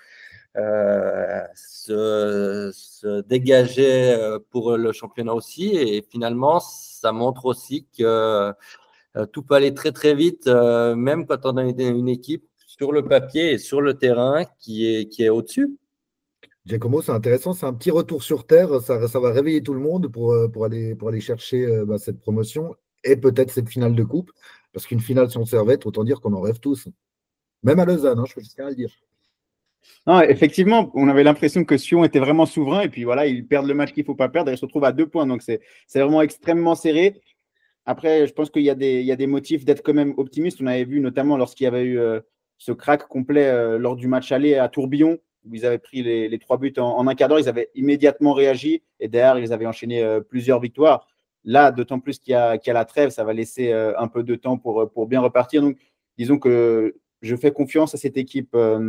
se dégageait pour le championnat aussi. Et finalement, ça montre aussi que tout peut aller très très vite, même quand on a une équipe sur le papier et sur le terrain qui est au-dessus. Giacomo, c'est intéressant, c'est un petit retour sur terre, ça va réveiller tout le monde pour aller chercher cette promotion et peut-être cette finale de coupe, parce qu'une finale sans Servette, autant dire qu'on en rêve tous. Même à Lausanne, je peux jusqu'à le dire. Non, effectivement, on avait l'impression que Sion était vraiment souverain et puis voilà, ils perdent le match qu'il ne faut pas perdre et ils se retrouvent à 2 points. Donc c'est vraiment extrêmement serré. Après, je pense qu'il y a des motifs d'être quand même optimiste. On avait vu notamment lorsqu'il y avait eu ce crack complet lors du match aller à Tourbillon, où ils avaient pris les 3 buts en un quart d'heure. Ils avaient immédiatement réagi et derrière, ils avaient enchaîné plusieurs victoires. Là, d'autant plus qu'il y a la trêve, ça va laisser un peu de temps pour bien repartir. Donc, disons que je fais confiance à cette équipe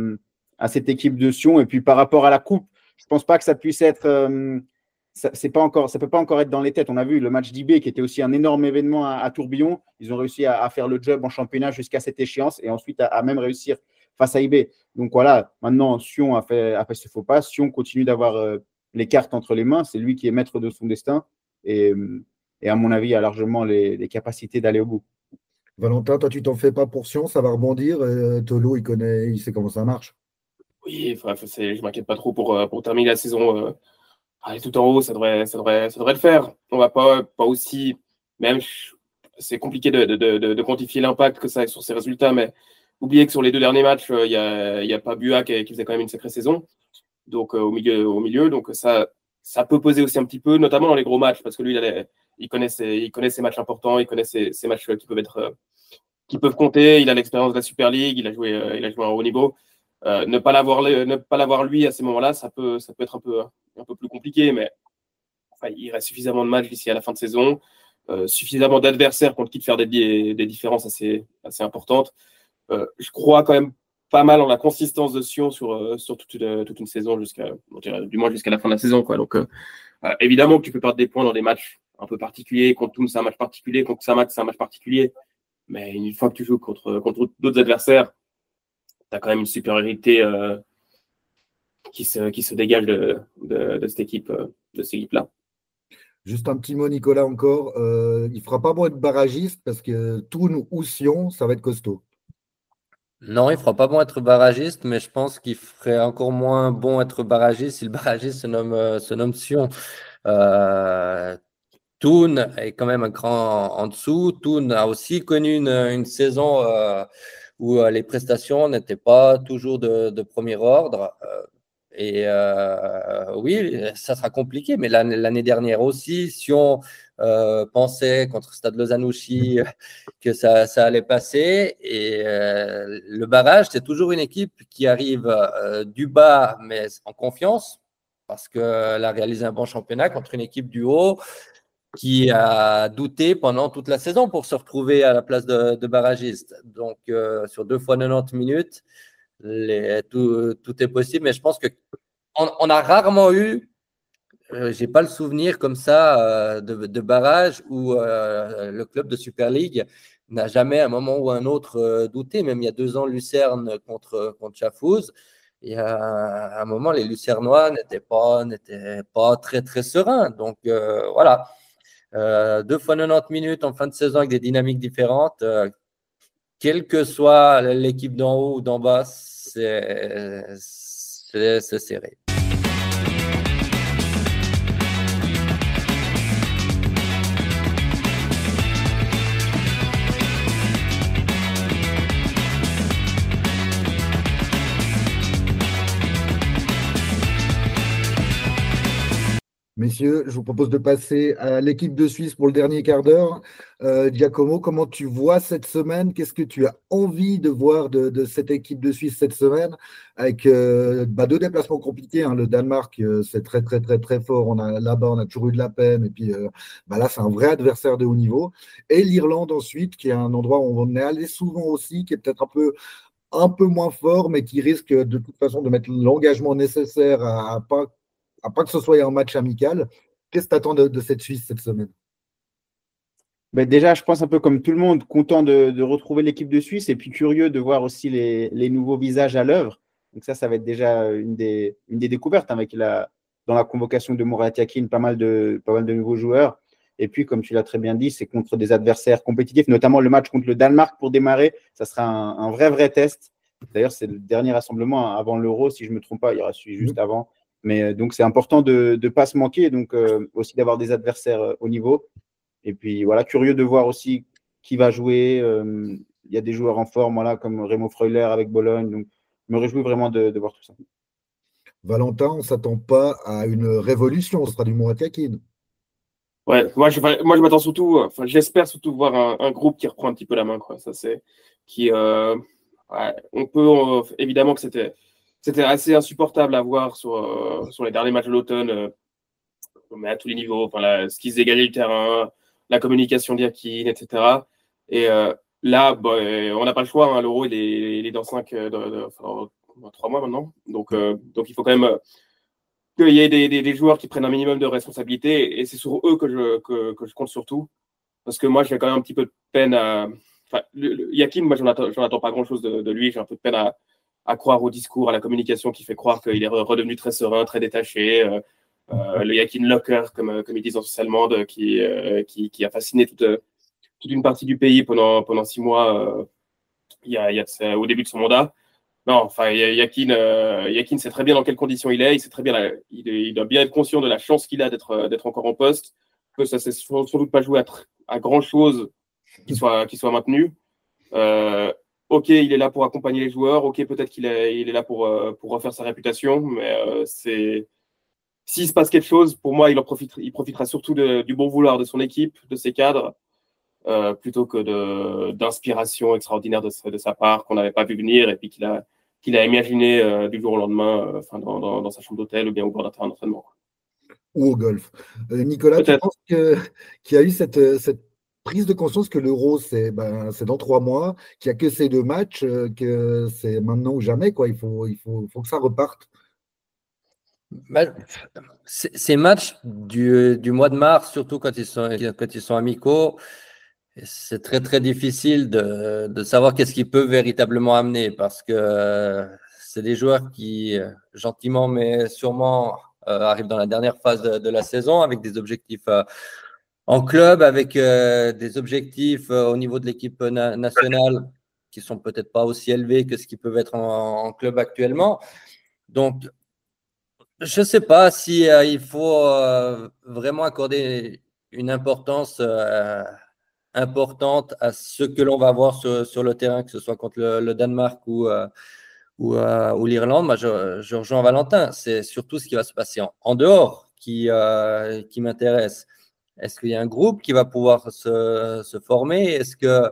de Sion. Et puis, par rapport à la coupe, je ne pense pas que ça puisse être… ça ne peut pas encore être dans les têtes. On a vu le match d'IB qui était aussi un énorme événement à Tourbillon. Ils ont réussi à faire le job en championnat jusqu'à cette échéance et ensuite à même réussir face à IB. Donc voilà, maintenant Sion a fait ce faux pas. Sion continue d'avoir les cartes entre les mains. C'est lui qui est maître de son destin et à mon avis a largement les capacités d'aller au bout. Valentin, toi tu t'en fais pas pour Sion, ça va rebondir. Tolo, il sait comment ça marche. Oui, je m'inquiète pas trop pour terminer la saison. Tout en haut, ça devrait le faire. On va pas aussi, même c'est compliqué de quantifier l'impact que ça a sur ces résultats, mais oubliez que sur les 2 derniers matchs, il y a pas Buak qui faisait quand même une sacrée saison, donc au milieu, donc ça peut peser aussi un petit peu, notamment dans les gros matchs, parce que lui il connaît ses matchs importants, il connaît ses matchs qui peuvent compter. Il a l'expérience de la Super League, il a joué à un haut niveau. Ne pas l'avoir lui à ces moments-là, ça peut être un peu plus compliqué, mais il reste suffisamment de matchs d'ici à la fin de saison. suffisamment d'adversaires contre qui de faire des différences assez importantes. Je crois quand même pas mal en la consistance de Sion sur toute une saison, du moins jusqu'à la fin de la saison, quoi. Donc, évidemment que tu peux perdre des points dans des matchs un peu particuliers. Contre Toon, c'est un match particulier. Contre Xamax, c'est un match particulier. Mais une fois que tu joues contre d'autres adversaires, tu as quand même une supériorité qui se dégage de cette équipe-là. Juste un petit mot, Nicolas, encore. Il ne fera pas bon être barragiste parce que Toon ou Sion, ça va être costaud. Non, il ne fera pas bon être barragiste, mais je pense qu'il ferait encore moins bon être barragiste si le barragiste se nomme Sion. Toon est quand même un cran en dessous. Toon a aussi connu une saison où les prestations n'étaient pas toujours de premier ordre. Oui, ça sera compliqué, mais l'année dernière aussi, si on pensait contre Stade Lausanne-Ouchy que ça allait passer, et le barrage, c'est toujours une équipe qui arrive du bas, mais en confiance, parce qu'elle a réalisé un bon championnat contre une équipe du haut qui a douté pendant toute la saison pour se retrouver à la place de barragiste. Donc, sur 2 fois 90 minutes, tout est possible, mais je pense qu'on a rarement eu, je n'ai pas le souvenir comme ça de barrage où le club de Super League n'a jamais à un moment ou un autre douté. Même il y a 2 ans, Lucerne contre Chafouz. Et à un moment, les Lucernois n'étaient pas très, très sereins. Donc, voilà. 2 fois 90 minutes en fin de saison avec des dynamiques différentes. Quelle que soit l'équipe d'en haut ou d'en bas, c'est serré. Messieurs, je vous propose de passer à l'équipe de Suisse pour le dernier quart d'heure. Giacomo, comment tu vois cette semaine? Qu'est-ce que tu as envie de voir de cette équipe de Suisse cette semaine? Avec 2 déplacements compliqués, hein. Le Danemark, c'est très, très, très, très fort. Là-bas, on a toujours eu de la peine. Et puis là, c'est un vrai adversaire de haut niveau. Et l'Irlande ensuite, qui est un endroit où on est allé souvent aussi, qui est peut-être un peu moins fort, mais qui risque de toute façon de mettre l'engagement nécessaire à pas que ce soit un match amical. Qu'est-ce que tu attends de cette Suisse cette semaine? Déjà, je pense un peu comme tout le monde, content de retrouver l'équipe de Suisse et puis curieux de voir aussi les nouveaux visages à l'œuvre. Donc ça va être déjà une des découvertes avec dans la convocation de Murat Yakin, pas mal de nouveaux joueurs. Et puis, comme tu l'as très bien dit, c'est contre des adversaires compétitifs, notamment le match contre le Danemark pour démarrer. Ça sera un vrai test. D'ailleurs, c'est le dernier rassemblement avant l'Euro, si je ne me trompe pas. Il y aura celui juste avant. Mais donc, c'est important de ne pas se manquer, donc aussi d'avoir des adversaires au niveau. Et puis, voilà, curieux de voir aussi qui va jouer. Il y a des joueurs en forme, voilà, comme Remo Freuler avec Bologne. Donc, je me réjouis vraiment de voir tout ça. Valentin, on ne s'attend pas à une révolution. Ce sera du Murat Yakin. Ouais, moi je m'attends surtout, j'espère surtout voir un groupe qui reprend un petit peu la main, quoi. Ça c'est on peut évidemment que c'était assez insupportable à voir sur les derniers matchs de l'automne, mais à tous les niveaux, ce qui se dégageait du terrain, la communication d'Yakin, etc. Et là, on n'a pas le choix, hein, l'Euro il est dans 3 mois maintenant, donc il faut quand même qu'il y ait des joueurs qui prennent un minimum de responsabilité, et c'est sur eux que je compte surtout, parce que moi j'ai quand même un petit peu de peine à… Yakin, moi j'en attends pas grand-chose de lui, j'ai un peu de peine à croire au discours, à la communication qui fait croire qu'il est redevenu très serein, très détaché, le Yakin Locker, comme ils disent en Suisse allemande, qui a fasciné toute une partie du pays pendant 6 mois au début de son mandat. Non, Yakin sait très bien dans quelles conditions il est. Il sait très bien, il doit bien être conscient de la chance qu'il a d'être encore en poste. Que ça ne s'est sans doute pas joué à grand chose qu'il soit maintenu. Ok, il est là pour accompagner les joueurs. Ok, peut-être qu'il est là pour refaire sa réputation. Mais s'il se passe quelque chose, pour moi, il profitera surtout du bon vouloir de son équipe, de ses cadres, plutôt que d'inspiration extraordinaire de sa part qu'on n'avait pas vu venir et puis qu'il a imaginé du jour au lendemain dans sa chambre d'hôtel ou bien au bord d'un terrain d'entraînement. ou au golf. Nicolas, tu Peut-être. penses qu'il y a eu cette prise de conscience que l'Euro, c'est dans 3 mois, qu'il n'y a que ces 2 matchs, que c'est maintenant ou jamais, quoi. Il faut que ça reparte. Bah, ces matchs du mois de mars, surtout quand ils sont amicaux, c'est très très difficile de savoir qu'est-ce qu'ils peuvent véritablement amener parce que c'est des joueurs qui, gentiment mais sûrement, arrivent dans la dernière phase de la saison avec des objectifs en club, avec des objectifs au niveau de l'équipe nationale qui sont peut-être pas aussi élevés que ce qu'ils peuvent être en club actuellement. Donc, je ne sais pas si il faut vraiment accorder une importance importante à ce que l'on va voir sur le terrain, que ce soit contre le Danemark ou l'Irlande. Moi, je rejoins Valentin. C'est surtout ce qui va se passer en dehors qui m'intéresse. Est-ce qu'il y a un groupe qui va pouvoir se former? Est-ce que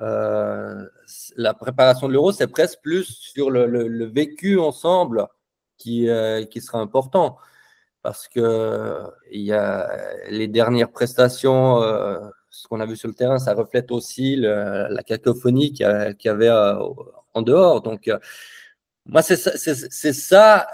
la préparation de l'Euro, c'est presque plus sur le vécu ensemble qui sera important? Parce que il y a les dernières prestations, ce qu'on a vu sur le terrain, ça reflète aussi la cacophonie qu'il y avait en dehors. Donc, moi, c'est ça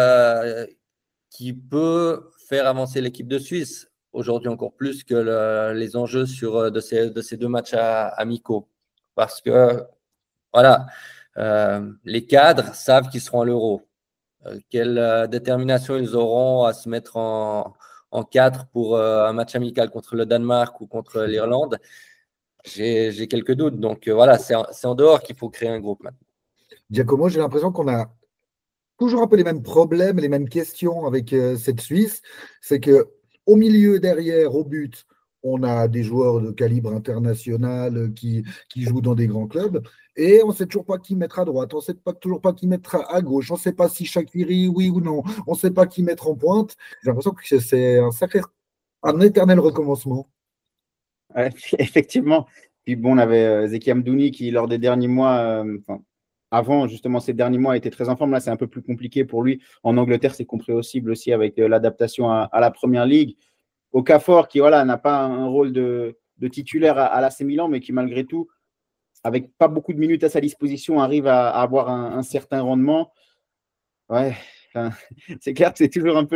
qui peut faire avancer l'équipe de Suisse aujourd'hui encore plus que les enjeux de ces 2 matchs amicaux. Parce que, voilà, les cadres savent qu'ils seront à l'Euro. Quelle détermination ils auront à se mettre en 4 pour un match amical contre le Danemark ou contre l'Irlande, j'ai quelques doutes. Donc voilà, c'est en dehors qu'il faut créer un groupe maintenant. Giacomo, j'ai l'impression qu'on a toujours un peu les mêmes problèmes, les mêmes questions avec cette Suisse. C'est que au milieu, derrière, au but, on a des joueurs de calibre international qui jouent dans des grands clubs. Et on ne sait toujours pas qui mettre à droite, on ne sait toujours pas qui mettre à gauche, on ne sait pas si Shaqiri, oui ou non, on ne sait pas qui mettre en pointe. J'ai l'impression que c'est un éternel recommencement. Ouais, effectivement. Puis bon, on avait Zeki Amdouni qui, lors des derniers mois, avant justement ces derniers mois, était très en forme. Là, c'est un peu plus compliqué pour lui. En Angleterre, c'est compréhensible aussi avec l'adaptation à la Première Ligue. Okafor, qui voilà, n'a pas un rôle de titulaire à l'AC Milan, mais qui malgré tout, avec pas beaucoup de minutes à sa disposition, arrive à avoir un certain rendement. Ouais, c'est clair que c'est toujours un peu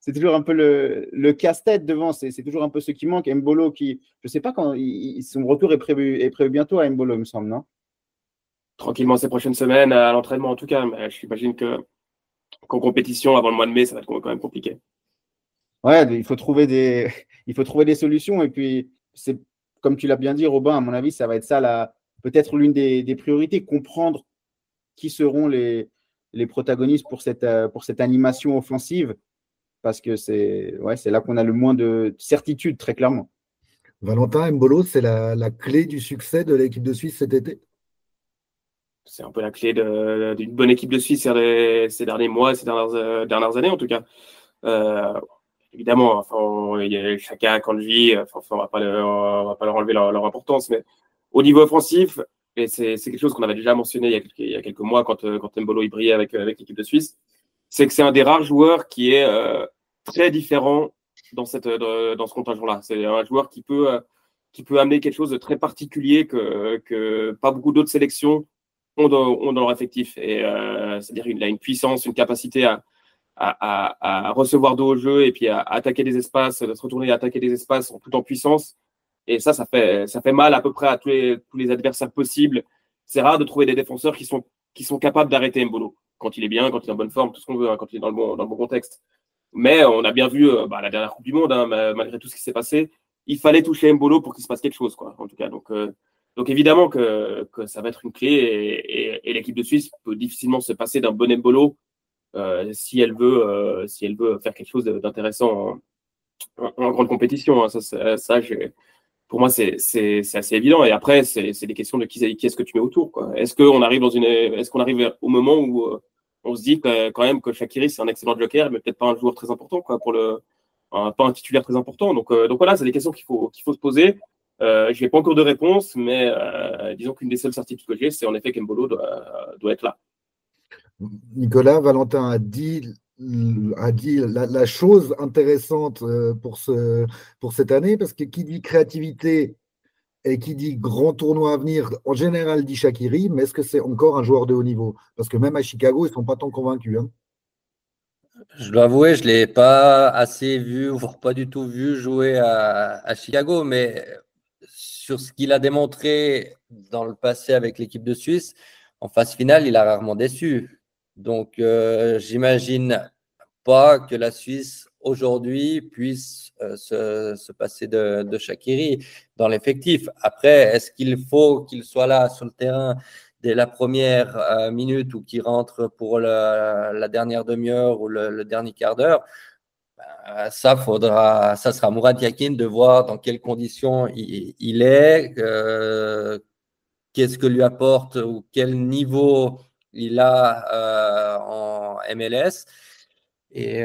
le casse-tête devant. C'est toujours un peu ce qui manque. Mbolo, qui, je ne sais pas quand son retour est prévu bientôt à Mbolo, il me semble, non? Tranquillement ces prochaines semaines, à l'entraînement en tout cas. Mais j'imagine qu'en compétition, avant le mois de mai, ça va être quand même compliqué. Ouais, il faut trouver des solutions. Et puis, c'est comme tu l'as bien dit, Robin, à mon avis, ça va être ça, peut-être l'une des priorités, comprendre qui seront les protagonistes pour cette animation offensive, parce que c'est là qu'on a le moins de certitude, très clairement. Valentin, Mbolo, c'est la clé du succès de l'équipe de Suisse cet été? C'est un peu la clé d'une bonne équipe de Suisse ces derniers mois, ces dernières années en tout cas. Évidemment, il y a chacun Kanji, on va pas leur enlever leur importance, mais au niveau offensif, et c'est quelque chose qu'on avait déjà mentionné il y a quelques mois quand Mbolo y brillait avec l'équipe de Suisse, c'est que c'est un des rares joueurs qui est très différent dans ce contingent-là. C'est un joueur qui peut amener quelque chose de très particulier que pas beaucoup d'autres sélections ont dans leur effectif. Et c'est-à-dire qu'il a une puissance, une capacité à recevoir d'eau au jeu et puis à attaquer des espaces, de se retourner et attaquer des espaces tout en puissance. Et ça fait mal à peu près à tous les adversaires possibles. C'est rare de trouver des défenseurs qui sont capables d'arrêter Mbolo quand il est bien, quand il est en bonne forme, tout ce qu'on veut, hein, quand il est dans le bon contexte. Mais on a bien vu la dernière Coupe du Monde, hein, malgré tout ce qui s'est passé, il fallait toucher Mbolo pour qu'il se passe quelque chose, quoi, en tout cas. Donc évidemment que ça va être une clé et l'équipe de Suisse peut difficilement se passer d'un bon Mbolo si elle veut faire quelque chose d'intéressant en grande compétition. Hein. Pour moi, c'est assez évident. Et après, c'est des questions de qui est-ce que tu mets autour, quoi. Est-ce qu'on arrive au moment où on se dit quand même que Shaqiri, c'est un excellent joker, mais peut-être pas un joueur très important, quoi, pas un titulaire très important. Donc voilà, c'est des questions qu'il faut se poser. Je n'ai pas encore de réponse, mais disons qu'une des seules certitudes que j'ai, c'est en effet qu'Embolo doit être là. Nicolas, Valentin a dit a dit la chose intéressante pour cette année, parce que qui dit créativité et qui dit grand tournoi à venir, en général dit Shaqiri, mais est-ce que c'est encore un joueur de haut niveau? Parce que même à Chicago, ils ne sont pas tant convaincus. Hein. Je dois avouer, je ne l'ai pas assez vu, voire pas du tout vu jouer à Chicago, mais sur ce qu'il a démontré dans le passé avec l'équipe de Suisse, en phase finale, il a rarement déçu. Donc, j'imagine pas que la Suisse aujourd'hui puisse se passer de Shaqiri dans l'effectif. Après, est-ce qu'il faut qu'il soit là sur le terrain dès la première minute ou qu'il rentre pour la dernière demi-heure ou le dernier quart d'heure? Ça sera Mourad Yakin de voir dans quelles conditions il est, qu'est-ce que lui apporte ou quel niveau il a en MLS. Et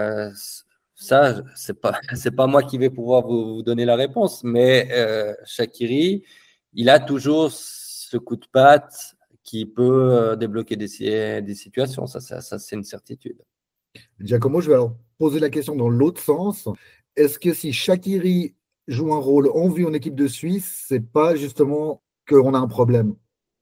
ça, c'est pas moi qui vais pouvoir vous donner la réponse, mais Shaqiri, il a toujours ce coup de patte qui peut débloquer des situations. Ça, c'est une certitude. Giacomo, je vais alors poser la question dans l'autre sens. Est-ce que si Shaqiri joue un rôle en vue en équipe de Suisse, c'est pas justement qu'on a un problème?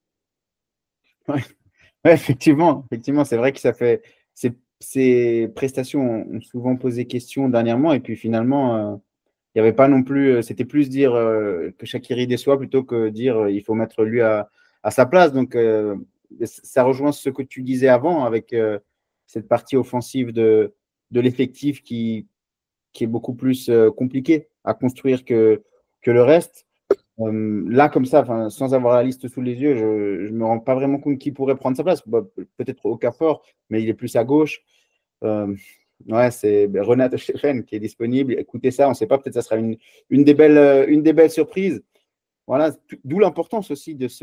Ouais, effectivement, c'est vrai que ça fait ces prestations ont souvent posé question dernièrement, et puis finalement, il n'y avait pas non plus, c'était plus dire que Shaqiri déçoit plutôt que dire il faut mettre lui à sa place. Donc, ça rejoint ce que tu disais avant avec cette partie offensive de l'effectif qui est beaucoup plus compliqué à construire que le reste. Là, comme ça, sans avoir la liste sous les yeux, je ne me rends pas vraiment compte qui pourrait prendre sa place. Bah, peut-être Okafor, mais il est plus à gauche. Ouais, c'est Renat Steffen qui est disponible. Écoutez ça, on ne sait pas, peut-être ça sera une des belles surprises. Voilà, d'où l'importance aussi de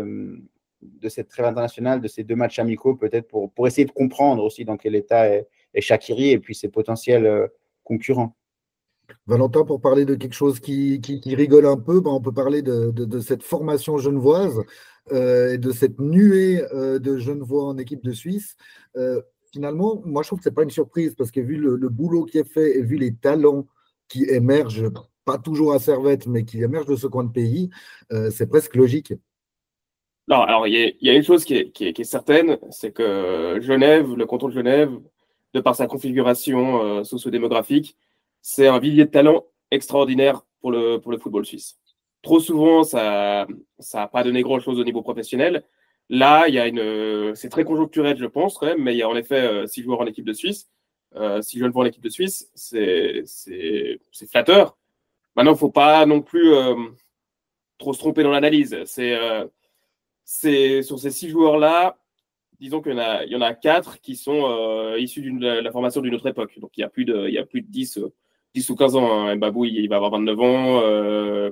cette trêve internationale, de ces 2 matchs amicaux, peut-être pour essayer de comprendre aussi dans quel état est Shaqiri et puis ses potentiels concurrents. Valentin, pour parler de quelque chose qui rigole un peu, on peut parler de cette formation genevoise et de cette nuée de Genevois en équipe de Suisse. Finalement, moi, je trouve que ce n'est pas une surprise parce que vu le boulot qui est fait et vu les talents qui émergent, pas toujours à Servette, mais qui émergent de ce coin de pays, c'est presque logique. Non, alors il y a une chose qui est certaine, c'est que Genève, le canton de Genève, de par sa configuration socio-démographique, c'est un vivier de talent extraordinaire pour le football suisse. Trop souvent, ça n'a pas donné grand-chose au niveau professionnel. Là, c'est très conjoncturel, je pense, quand même, mais il y a en effet 6 joueurs en équipe de Suisse. 6 jeunes joueurs en équipe de Suisse, c'est flatteur. Maintenant, il ne faut pas non plus trop se tromper dans l'analyse. C'est sur ces 6 joueurs-là, disons qu'il y en a 4 qui sont issus de la formation d'une autre époque. Donc, il y a plus de 10 ou 15 ans. Hein. Mbabou, il va avoir 29 ans.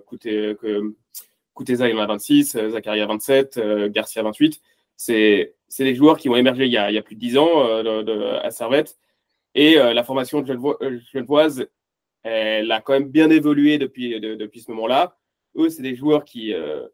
Kuteza, il en a 26. Zakaria, 27. Garcia, 28. C'est des joueurs qui ont émergé il y a plus de 10 ans à Servette. Et la formation genevoise, elle a quand même bien évolué depuis ce moment-là. Eux, c'est des joueurs qui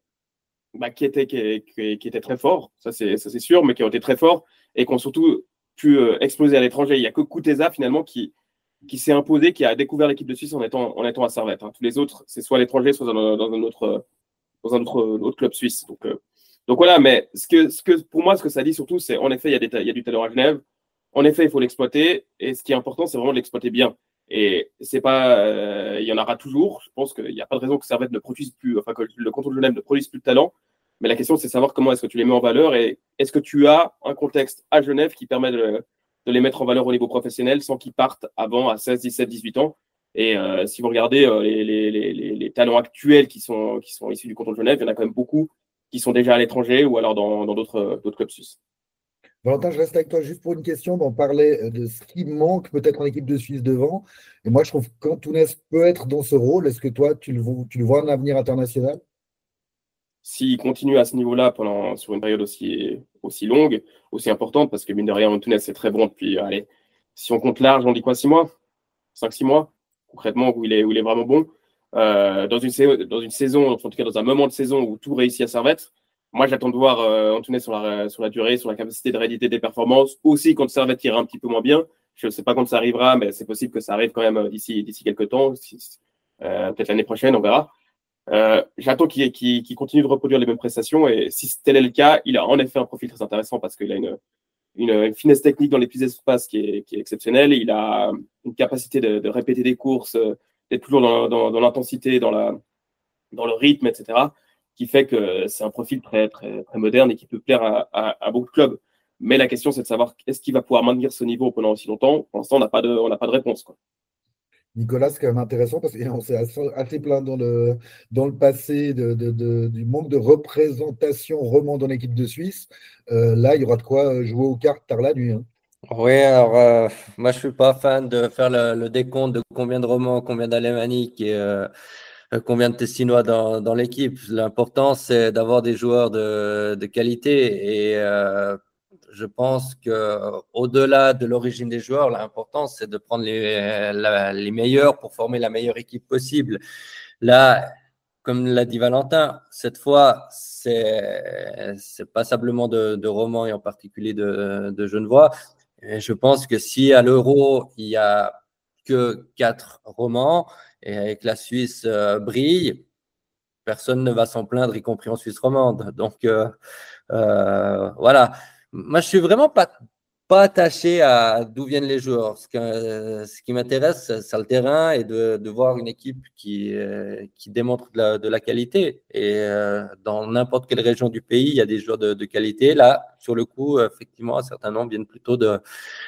étaient très forts, ça c'est sûr, mais qui ont été très forts et qui ont surtout pu exploser à l'étranger. Il n'y a que Kuteza finalement qui s'est imposé, qui a découvert l'équipe de Suisse en étant à Servette. Hein. Tous les autres, c'est soit à l'étranger, soit dans un autre club suisse. Donc voilà, mais pour moi, ce que ça dit surtout, c'est en effet, il y a du talent à Genève. En effet, il faut l'exploiter. Et ce qui est important, c'est vraiment de l'exploiter bien. Et c'est pas, il y en aura toujours. Je pense qu'il n'y a pas de raison que Servette ne produise plus, enfin que le canton de Genève ne produise plus de talent. Mais la question, c'est de savoir comment est-ce que tu les mets en valeur et est-ce que tu as un contexte à Genève qui permet de les mettre en valeur au niveau professionnel sans qu'ils partent avant à 16, 17, 18 ans. Et si vous regardez les talents actuels qui sont issus du canton de Genève, il y en a quand même beaucoup qui sont déjà à l'étranger ou alors dans d'autres clubs suisses. Valentin, je reste avec toi juste pour une question. On parlait de ce qui manque peut-être en équipe de Suisse devant. Et moi, je trouve qu'Antunes peut être dans ce rôle. Est-ce que toi, tu le vois un avenir international? S'il continue à ce niveau-là sur une période aussi longue, aussi importante, parce que mine de rien, Antunes, c'est très bon depuis, allez, si on compte large, on dit quoi, 6 mois 5-6 mois, concrètement, où il est vraiment bon. Dans une saison, en tout cas dans un moment de saison où tout réussit à Servette, moi, j'attends de voir Antunes sur la durée, sur la capacité de rééditer des performances. Aussi, quand Servette ira un petit peu moins bien, Je ne sais pas quand ça arrivera, mais c'est possible que ça arrive quand même d'ici quelques temps, peut-être l'année prochaine, on verra. J'attends qu'il continue de reproduire les mêmes prestations, et si tel est le cas, il a en effet un profil très intéressant parce qu'il a une finesse technique dans les petits espaces qui est exceptionnelle. Il a une capacité de répéter des courses, d'être toujours dans l'intensité, dans le rythme, etc., qui fait que c'est un profil très, très, très moderne et qui peut plaire à beaucoup de clubs. Mais la question, c'est de savoir est-ce qu'il va pouvoir maintenir ce niveau pendant aussi longtemps. Pour l'instant, on n'a pas de réponse, quoi. Nicolas, c'est quand même intéressant parce qu'on s'est assez plaint dans le passé du manque de représentation roman dans l'équipe de Suisse. Là, il y aura de quoi jouer aux cartes tard la nuit, hein. Oui, alors moi je suis pas fan de faire le décompte de combien de romans, combien d'alémaniques et combien de Tessinois dans l'équipe. L'important c'est d'avoir des joueurs de qualité et je pense que au-delà de l'origine des joueurs, l'important c'est de prendre les meilleurs pour former la meilleure équipe possible. Là, comme l'a dit Valentin, cette fois c'est passablement de romans et en particulier de Genevois. Et je pense que si à l'Euro, il n'y a que 4 romans et avec la Suisse brille, personne ne va s'en plaindre, y compris en Suisse romande. Donc, voilà. Moi, je suis vraiment pas attaché à d'où viennent les joueurs. Ce qui m'intéresse, c'est le terrain et de voir une équipe qui démontre de la qualité. Et dans n'importe quelle région du pays, il y a des joueurs de qualité. Là, sur le coup, effectivement, un certain nombre viennent plutôt de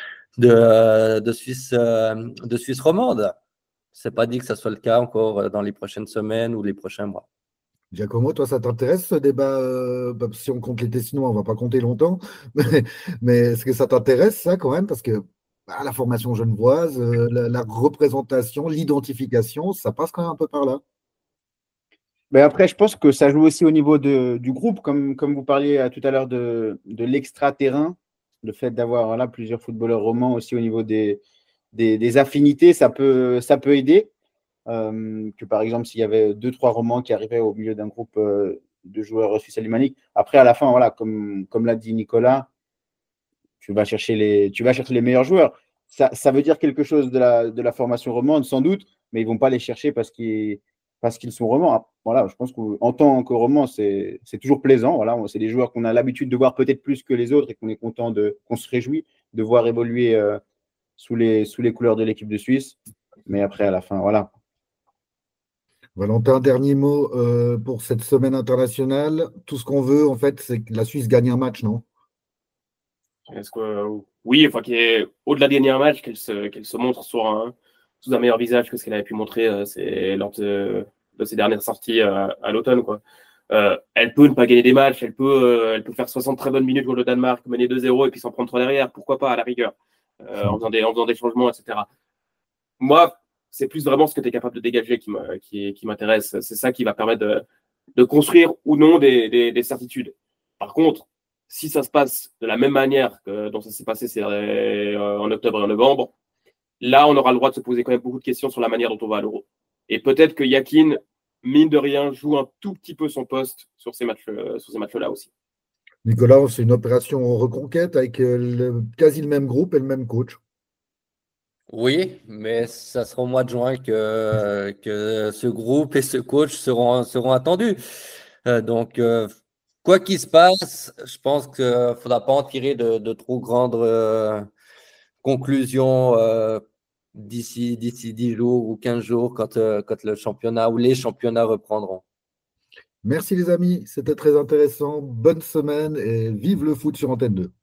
Suisse romande. C'est pas dit que ça soit le cas encore dans les prochaines semaines ou les prochains mois. Giacomo, toi, ça t'intéresse ce débat si on compte les Tessinois, on ne va pas compter longtemps, mais est-ce que ça t'intéresse ça quand même? Parce que la formation genevoise, la représentation, l'identification, ça passe quand même un peu par là. Mais après, je pense que ça joue aussi au niveau du groupe, comme vous parliez tout à l'heure de l'extra-terrain, le fait d'avoir plusieurs footballeurs romans aussi au niveau des affinités, ça peut aider. Que par exemple, s'il y avait 2-3 romans qui arrivaient au milieu d'un groupe de joueurs suisses alémaniques. Après, à la fin, voilà, comme l'a dit Nicolas, tu vas chercher les meilleurs joueurs. Ça veut dire quelque chose de la formation romande, sans doute, mais ils ne vont pas les chercher parce qu'ils sont romans. Voilà, je pense qu'en tant que roman, c'est toujours plaisant. Voilà, c'est des joueurs qu'on a l'habitude de voir peut-être plus que les autres et qu'on est content qu'on se réjouit de voir évoluer sous les couleurs de l'équipe de Suisse. Mais après, à la fin, voilà. Valentin, dernier mot pour cette semaine internationale. Tout ce qu'on veut, en fait, c'est que la Suisse gagne un match, non? Oui, enfin, au-delà de gagner un match, qu'elle se montre sous un meilleur visage que ce qu'elle avait pu montrer lors de ses dernières sorties à l'automne, quoi. Elle peut ne pas gagner des matchs, elle peut faire 60 très bonnes minutes contre le Danemark, mener 2-0 et puis s'en prendre 3 derrière, pourquoi pas à la rigueur, en faisant des changements, etc. Moi, c'est plus vraiment ce que tu es capable de dégager qui m'intéresse. C'est ça qui va permettre de construire ou non des certitudes. Par contre, si ça se passe de la même manière que dont ça s'est passé en octobre et en novembre, là, on aura le droit de se poser quand même beaucoup de questions sur la manière dont on va à l'Euro. Et peut-être que Yakin, mine de rien, joue un tout petit peu son poste sur ces matchs-là aussi. Nicolas, c'est une opération en reconquête avec quasi le même groupe et le même coach. Oui, mais ça sera au mois de juin que ce groupe et ce coach seront attendus. Donc, quoi qu'il se passe, je pense qu'il ne faudra pas en tirer de trop grandes conclusions d'ici 10 jours ou 15 jours quand le championnat ou les championnats reprendront. Merci les amis, c'était très intéressant. Bonne semaine et vive le foot sur Antenne 2.